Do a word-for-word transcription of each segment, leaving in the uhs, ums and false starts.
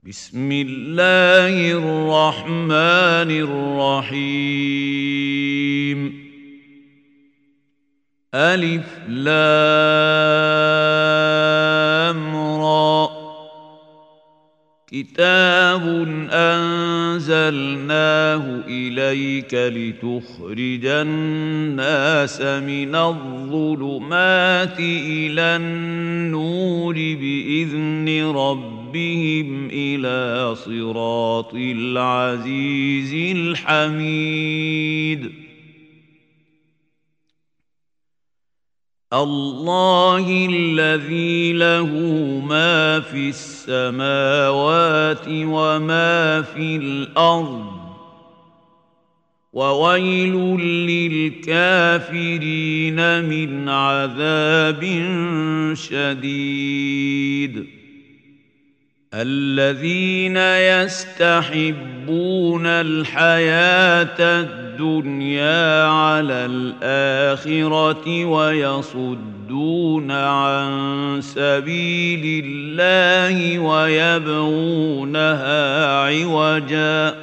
بسم الله الرحمن الرحيم. ألف لام را. كتاب أنزلناه إليك لتخرج الناس من الظلمات إلى النور بإذن ربهم إلى صراط العزيز الحميد. الله الذي له ما في السماوات وما في الأرض وويل للكافرين من عذاب شديد. الذين يستحبون الحياة الدنيا على الآخرة ويصدون عن سبيل الله ويبغونها عوجا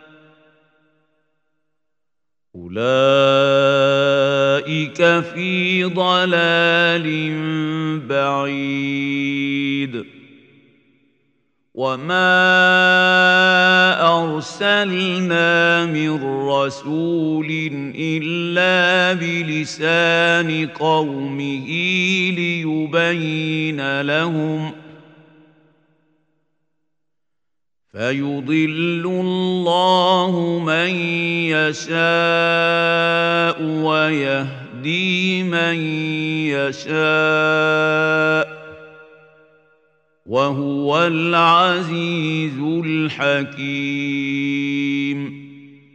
أولئك في ضلال بعيد. وما أرسلنا من رسول إلا بلسان قومه ليبين لهم فيضل الله من يشاء ويهدي من يشاء وهو العزيز الحكيم.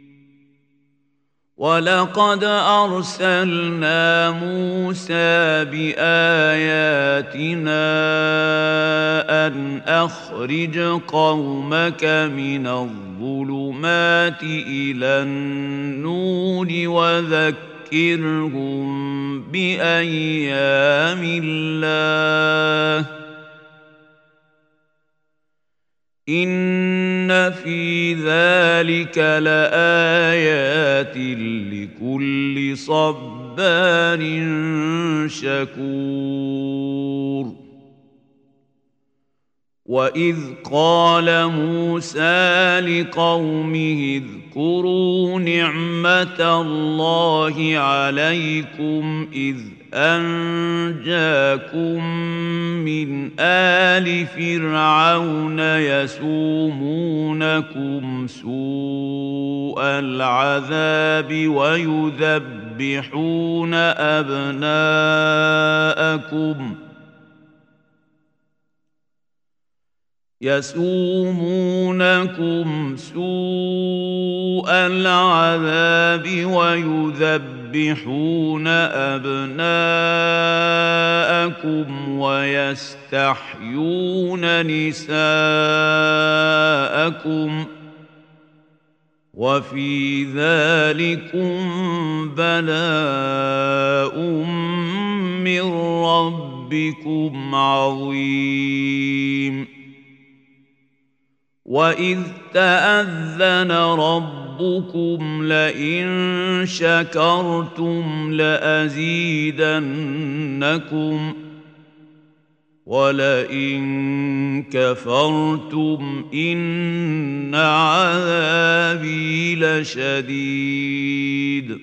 ولقد أرسلنا موسى بآياتنا أن أخرج قومك من الظلمات إلى النور وذكرهم بأيام الله إن في ذلك لآيات لكل صبار شكور. وإذ قال موسى لقومه اذكروا نعمة الله عليكم إذ أنجاكم من آل فرعون يسومونكم سوء العذاب ويذبحون أبناءكم يسومونكم سوء العذاب ويذبحون أبناءكم ويستحيون نساءكم وفي ذلكم بلاء من ربكم عظيم. وإذ تأذن ربكم لئن شكرتم لأزيدنكم ولئن كفرتم إن عذابي لشديد.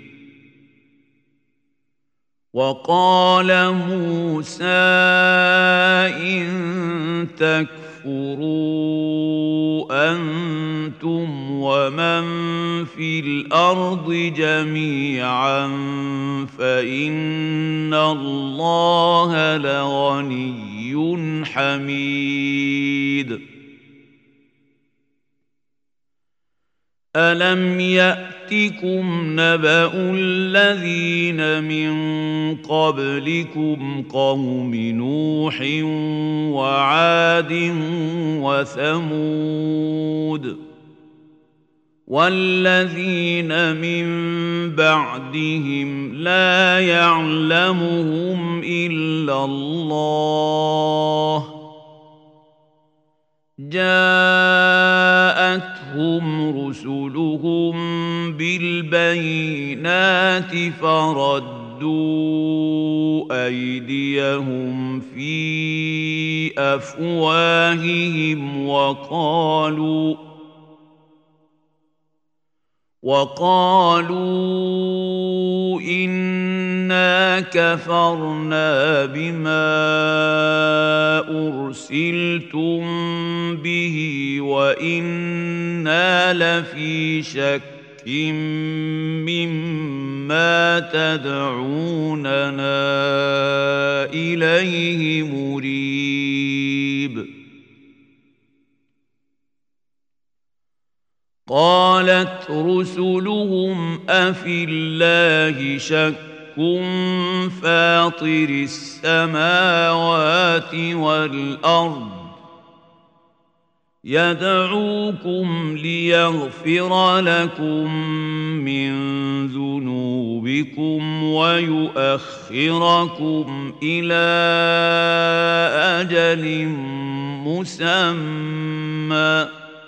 وقال موسى إن تكفروا أنتم ومن في الأرض جميعا فإن الله لغني حميد. ألم يأتكم نبأ الذين من قبلكم قوم نوح وعاد وثمود والذين من بعدهم لا يعلمهم إلا الله جاء جاءتهم رسلهم بالبينات فردوا أيديهم في أفواههم وقالوا وقالوا إنا كفرنا بما أرسلتم به وإنا لفي شك مما تدعوننا إليه مريب قالت رسلهم أفي الله شك فاطر السماوات والأرض يدعوكم ليغفر لكم من ذنوبكم ويؤخركم إلى أجل مسمى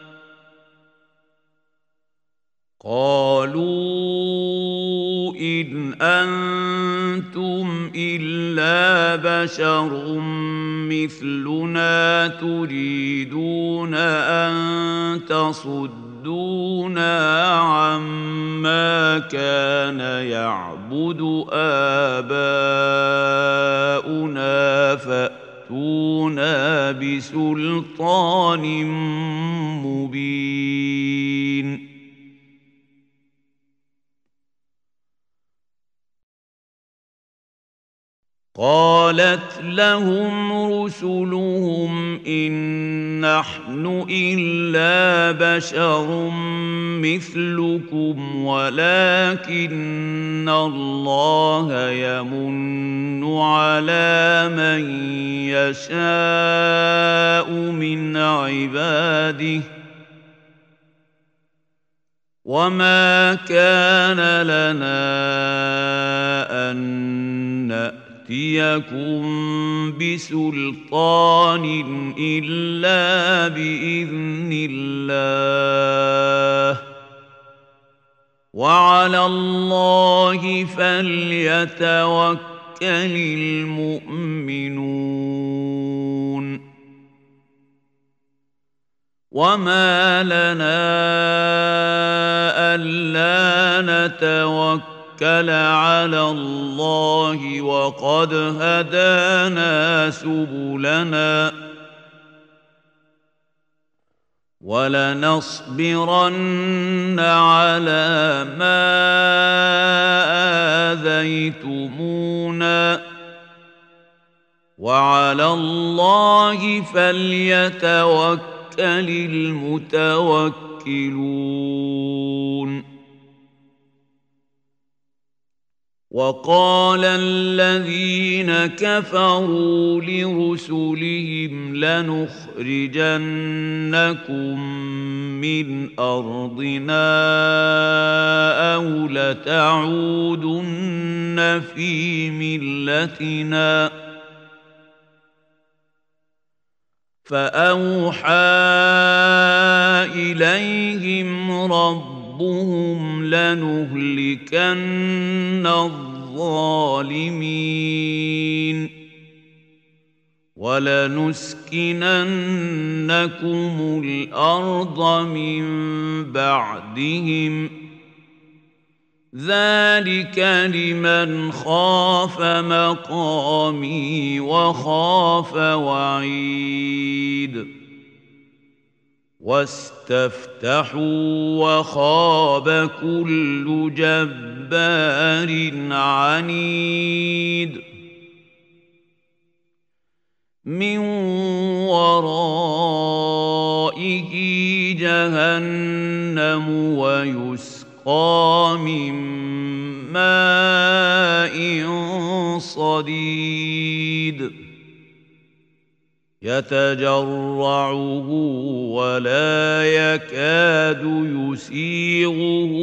قالوا إن أنتم إلا بشر مثلنا تريدون أن تصدونا عما كان يعبد آباؤنا فأتونا بسلطان مبين قالت لهم رسلهم إن نحن إلا بشر مثلكم ولكن الله يمن على من يشاء من عباده وما كان لنا أن نأتيكم بسلطان إلا بإذن الله وعلى الله فليتوكل المؤمنون وما لنا ألا نتوكل على الله وقد هدانا سبلنا ولنصبرن على ما آذيتمونا وعلى الله فليتوكل المتوكلون وقال الذين كفروا لرسلهم لنخرجنكم من أرضنا أو لتعودن في ملتنا فأوحى إليهم ربهم لنهلكن الظالمين ولنسكننكم الأرض من بعدهم ذلك لمن خاف مقامي وخاف وعيد واستفتحوا وخاب كل جبار عنيد من ورائه جهنم ويسقى من ماء صديد يتجرعه ولا يكاد يسيغه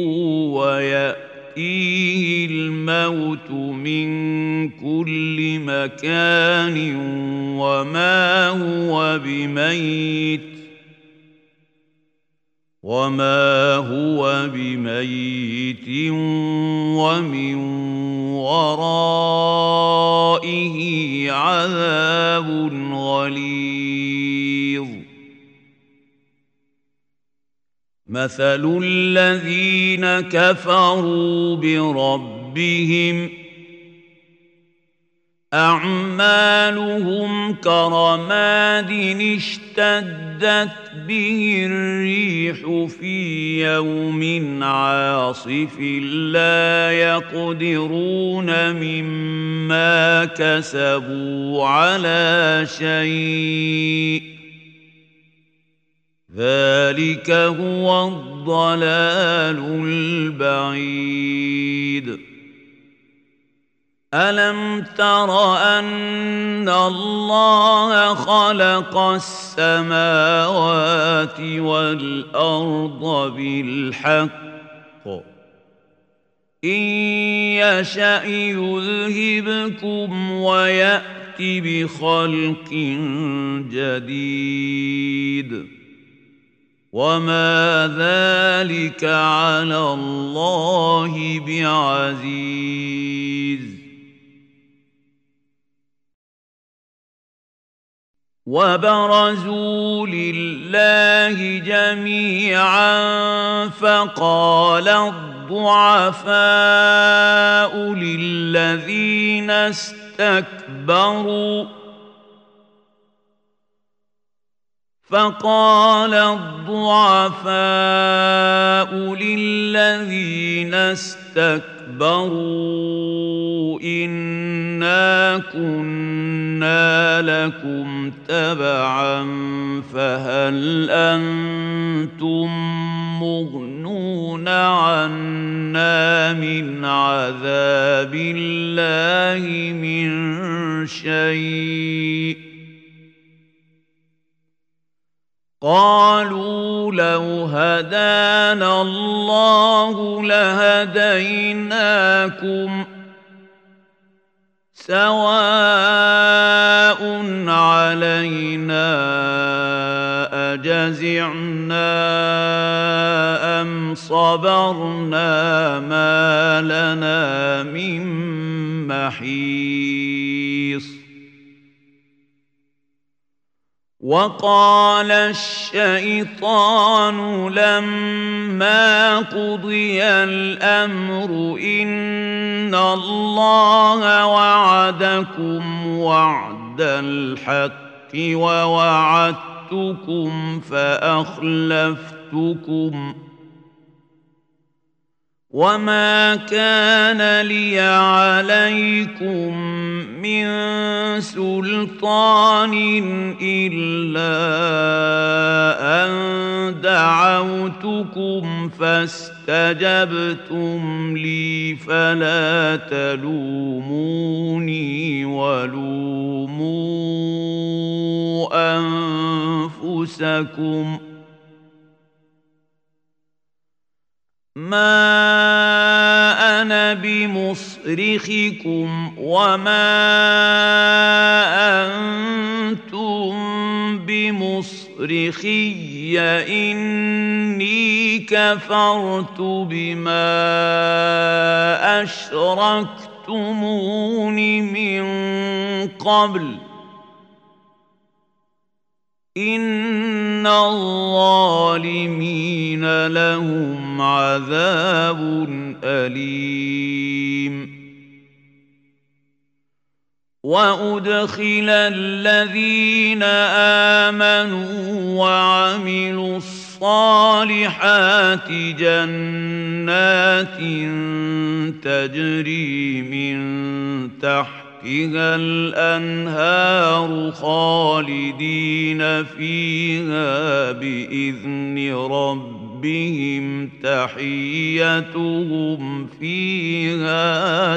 ويأتيه الموت من كل مكان وما هو بميت وما هو بميت ومن ورائه عذاب غليظ مثل الذين كفروا بربهم أعمالهم كرماد اشتدت به الريح في يوم عاصف لا يقدرون مما كسبوا على شيء ذلك هو الضلال البعيد ألم تر أن الله خلق السماوات والأرض بالحق إن يشأ يذهبكم ويأت بخلق جديد وما ذلك على الله بعزيز وبرزوا لله جميعا فقال الضعفاء للذين استكبروا فقال الضعفاء للذين استكبروا إنا كنا لكم تبعا فهل أنتم مغنون عنا من عذاب الله من شيء قالوا لو هدانا الله لهديناكم سواء علينا أجزعنا أم صبرنا ما لنا من محيص وقال الشيطان لما قضي الأمر إن الله وعدكم وعد الحق ووعدتكم فأخلفتكم وما كان لي عليكم من سلطان إلا أن دعوتكم فاستجبتم لي فلا تلوموني ولوموا أنفسكم ما أنا بمصرخكم وما أنتم بمصرخي إني كفرت بما أشركتمون من قبل إن الظالمين لهم عذاب أليم وأدخل الذين آمنوا وعملوا الصالحات جنات تجري من تحت تحتها الأنهار خالدين فيها بإذن ربهم تحيتهم فيها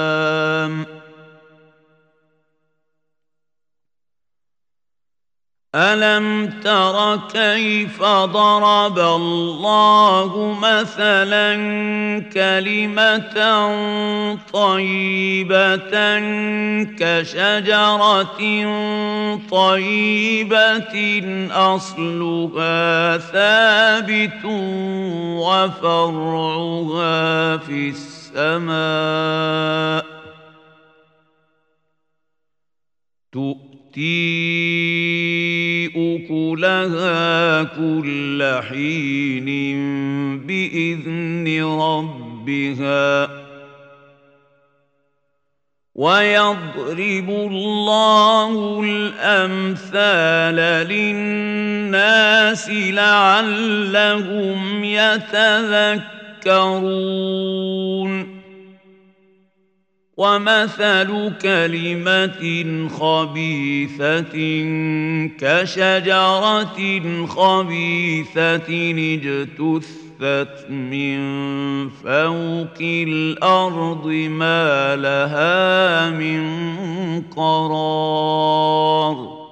سلام ألم تر كيف ضرب الله مثلا كلمة طيبة كشجرة طيبة أصلها ثابت وفرعها في السماء تؤتي أكلها كل حين بإذن ربها ويضرب الله الأمثال للناس لعلهم يتذكرون ومثل كلمة خبيثة كشجرة خبيثة اجتثت من فوق الأرض ما لها من قرار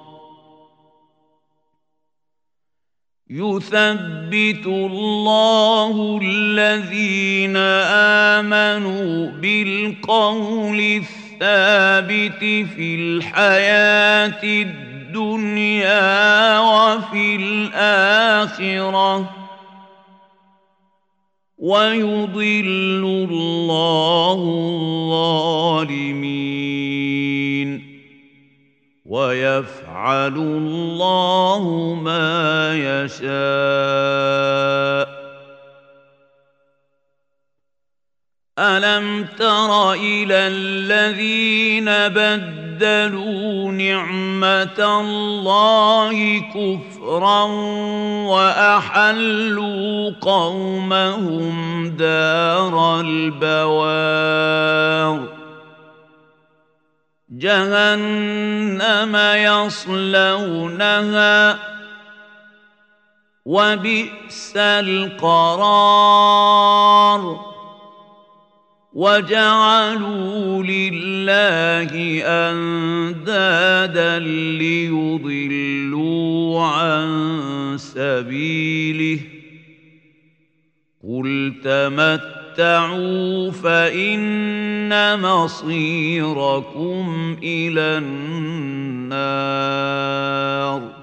يثبت الله الذين آمنوا بالقول الثابت في الحياة الدنيا وفي الآخرة ويضل الله الظالمين ويفعل الله ما يشاء ألم تر إلى الذين بدلوا نعمة الله كفرا وأحلوا قومهم دار البوار جهنم يصلونها وبئس القرار وجعلوا لله أندادا ليضلوا عن سبيله قل تمتعوا فإن مصيركم إلى النار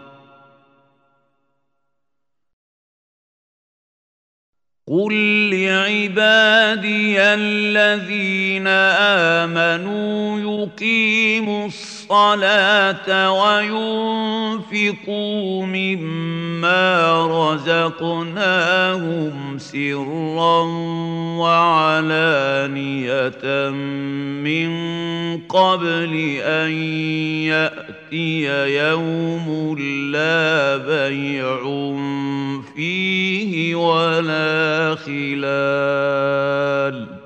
قل لعبادي الذين آمنوا يقيموا الصلاة وينفقوا مما رزقناهم سرا وعلانية من قبل أن يأتي يوم لا بيع فيه ولا خلال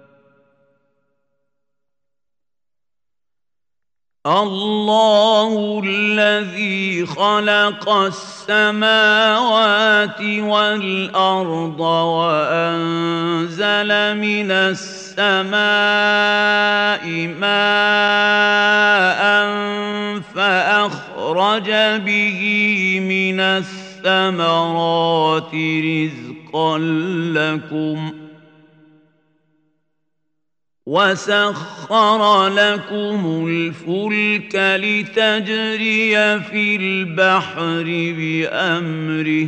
الله الذي خلق السماوات والأرض وأنزل من السماء ماء فأخرج به من الثمرات رزقا لكم وسخر لكم الفلك لتجري في البحر بأمره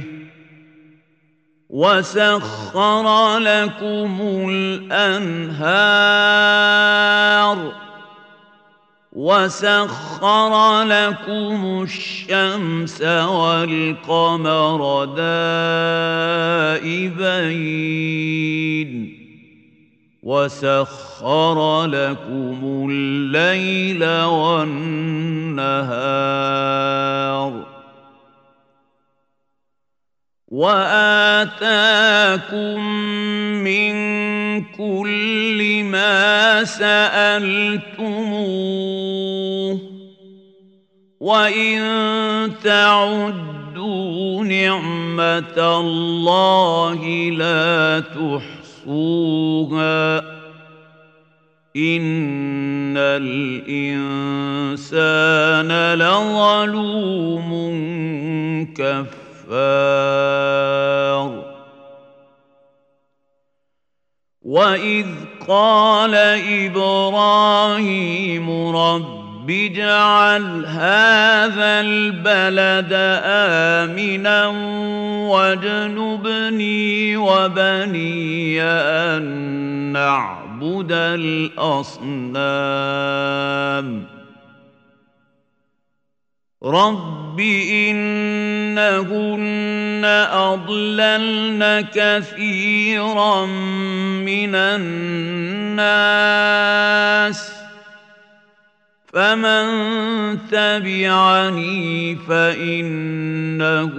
وسخر لكم الأنهار وسخر لكم الشمس والقمر دائبين وسخر لكم الليل والنهار وآتاكم من كل ما سألتموه وإن تعدوا نعمة الله لا تحصوها إن الإنسان لظلوم كفار وإذ قال إبراهيم رب اجعل هذا البلد آمنا واجنبني وبني أن نعبد الأصنام رب إنهن أضللن كثيرا من الناس فمن تبعني فإنه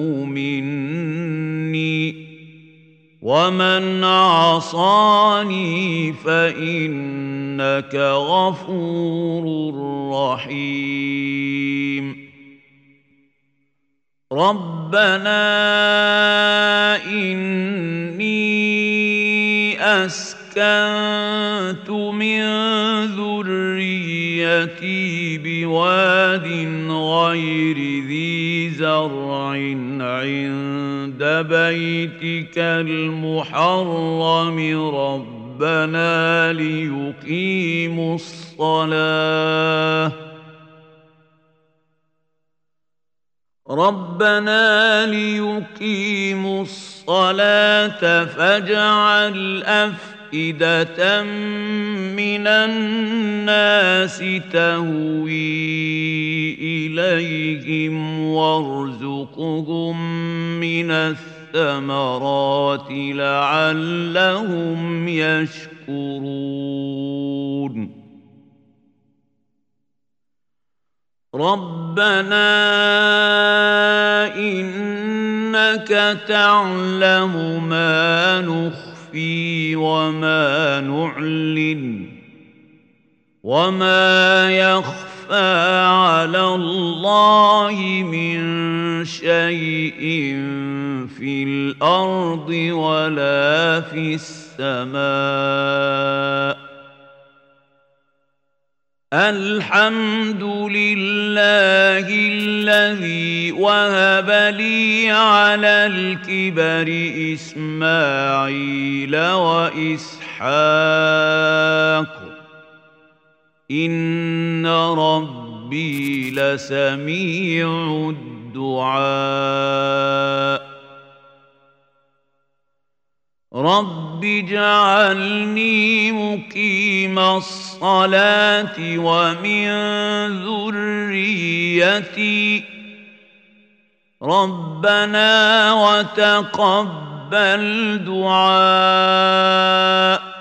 مني ومن عصاني فإنك غفور رحيم ربنا إني أسكنت من ذريتي بواد غير ذي زرع عند بيتك المحرم ربنا ليقيموا الصلاة ربنا ليقيموا الصلاة فاجعل أفئدة من الناس تهوي إليهم وارزقهم من الثمرات لعلهم يشكرون ربنا إنك تعلم ما نخفي وما نعلن وما يخفى على الله من شيء في الأرض ولا في السماء الحمد لله الذي وهب لي على الكبر إسماعيل وإسحاق إن ربي لسميع الدعاء رب اجعلني مقيم الصلاة ومن ذريتي ربنا وتقبل دعاء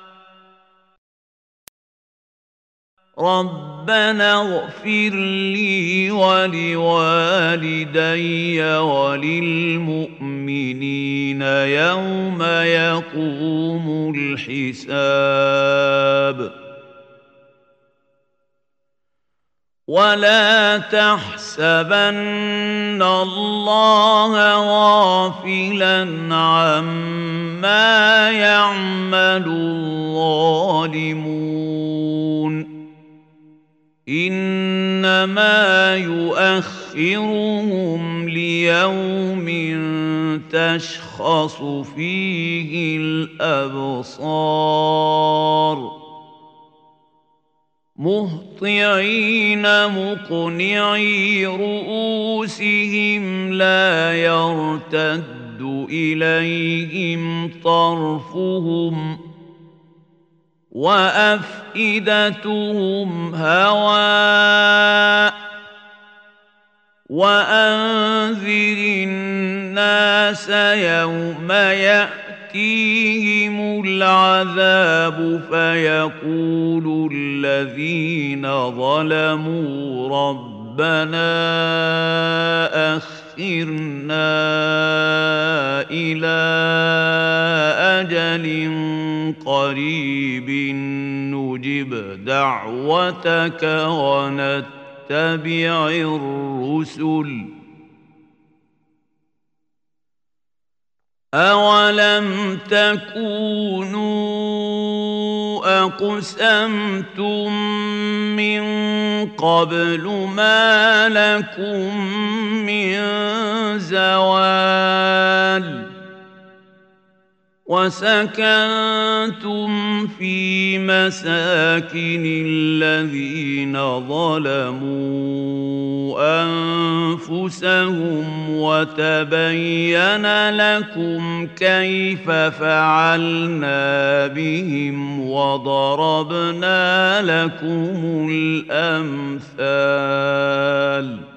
ربنا اغفر لي ولوالدي وللمؤمنين يوم يقوم الحساب ولا تحسبن الله غافلا عما يعمل الظالمون إنما يؤخرهم ليوم تشخص فيه الأبصار مهطعين مقنعي رؤوسهم لا يرتد إليهم طرفهم وأفئدتهم هواء وأنذر الناس يوم يأتيهم العذاب فيقول الذين ظلموا ربنا أخرنا إلى أجل قريب نجب دعوتك ونتبع الرسل أولم تكونوا أقسمتم من قبل ما لكم من زوال وسكنتم في مساكن الذين ظلموا أنفسهم وتبين لكم كيف فعلنا بهم وضربنا لكم الأمثال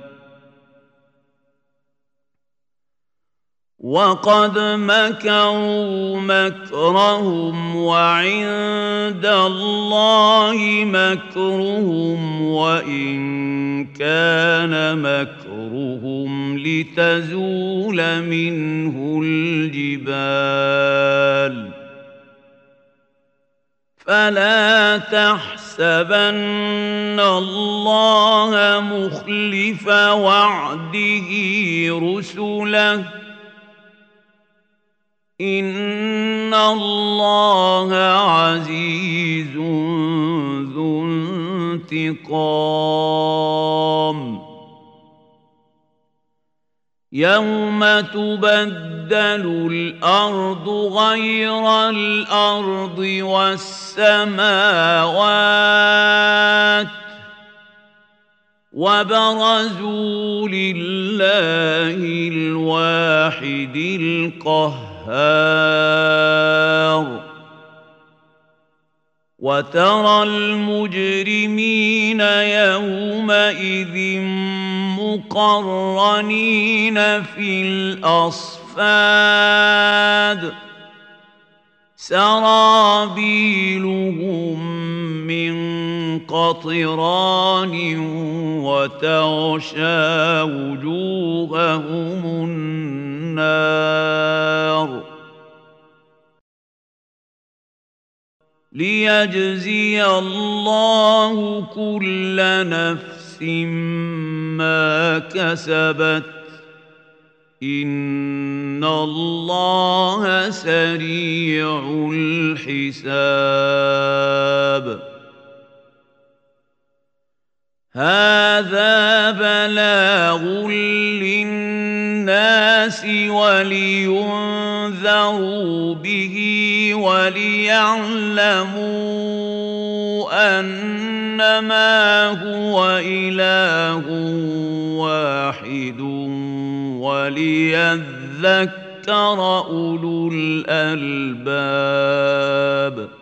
وقد مكروا مكرهم وعند الله مكرهم وإن كان مكرهم لتزول منه الجبال فلا تحسبن الله مخلف وعده رسله إن الله عزيز ذو انتقام يوم تبدل الأرض غير الأرض والسماوات وبرزوا لله الواحد القهار وترى المجرمين يومئذ مقرنين في الأصفاد سرابيلهم من قطران وتغشى وجوههم النار ليجزي الله كل نفس ما كسبت إن الله سريع الحساب هذا بلاغ للناس ولينذروا به وليعلموا أنما هو إله واحد وليذكر أولو الألباب